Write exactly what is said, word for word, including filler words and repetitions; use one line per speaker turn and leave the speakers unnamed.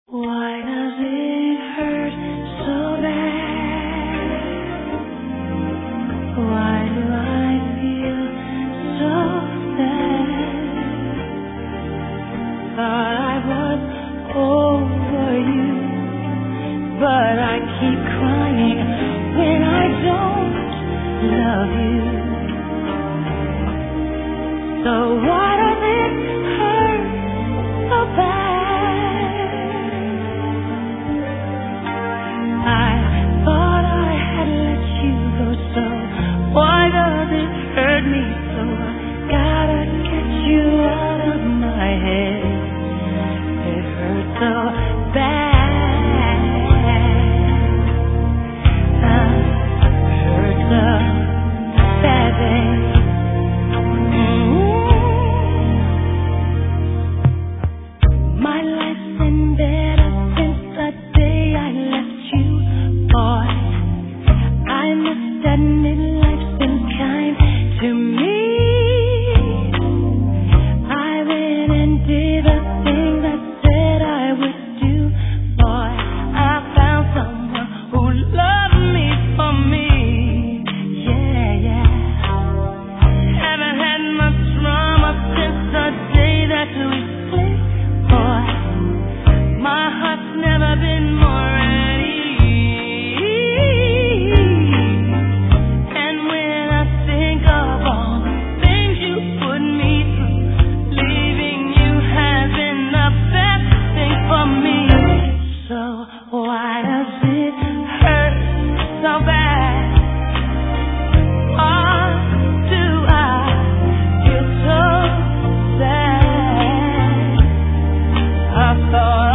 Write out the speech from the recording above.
Why does it hurt so bad? Why do I feel so sad? Thought I was over you, but I keep crying when I don't love you. So why does it hurt so bad? I thought I had let you go, so why does it hurt me so? I gotta get you out of my head. It hurts so bad. Uh, hurts so bad, babe. Mm-hmm. My life's been better since the day I left you, boy. I must admit life's been kind to me. I went and did the things I said I would do, boy. I found someone who loved me for me. Yeah, yeah. Haven't had much drama since the day that we split, boy. My heart's never been more at ease. And when I think of all the things you put me through, leaving you has been the best thing for me. So why does it hurt so bad? Why do I get so sad? I thought